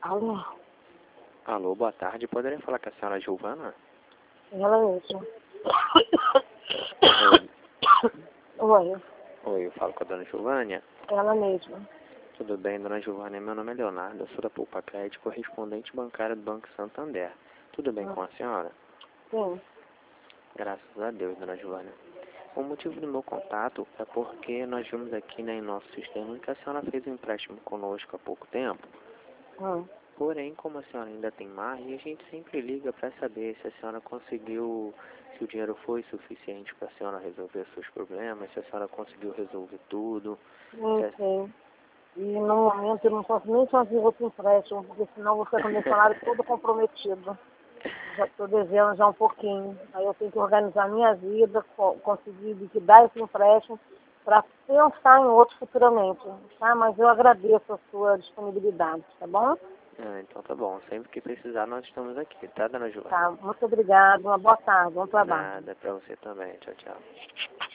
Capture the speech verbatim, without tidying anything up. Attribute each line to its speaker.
Speaker 1: Alô?
Speaker 2: Alô, boa tarde. Poderia falar com a senhora Giovana?
Speaker 1: Ela mesma.
Speaker 2: Oi.
Speaker 1: Oi,
Speaker 2: Oi, eu falo com a dona Giovânia.
Speaker 1: ela mesma.
Speaker 2: Tudo bem, dona Giovânia? Meu nome é Leonardo, eu sou da Poupa Crédito, correspondente bancário do Banco Santander. Tudo bem
Speaker 1: Ah.
Speaker 2: com a senhora?
Speaker 1: Sim.
Speaker 2: Graças a Deus, dona Giovânia. O motivo do meu contato é porque nós vimos aqui, né, em nosso sistema que a senhora fez um empréstimo conosco há pouco tempo.
Speaker 1: Hum.
Speaker 2: Porém, como a senhora ainda tem margem, a gente sempre liga para saber se a senhora conseguiu, se o dinheiro foi suficiente para a senhora resolver seus problemas, se a senhora conseguiu resolver tudo.
Speaker 1: Sim,
Speaker 2: Se a...
Speaker 1: sim. E no momento eu não posso nem fazer outro empréstimo, porque senão eu vou ficar com o meu salário todo comprometido. Já estou devendo já um pouquinho. Aí eu tenho que organizar a minha vida, co- conseguir liquidar esse empréstimo para pensar em outro futuramente, tá? Mas eu agradeço a sua disponibilidade, tá bom?
Speaker 2: Ah, então tá bom. Sempre que precisar, nós estamos aqui, tá, dona Giovana?
Speaker 1: Tá, muito obrigada, uma boa tarde, bom trabalho.
Speaker 2: Nada, para você também. Tchau, tchau.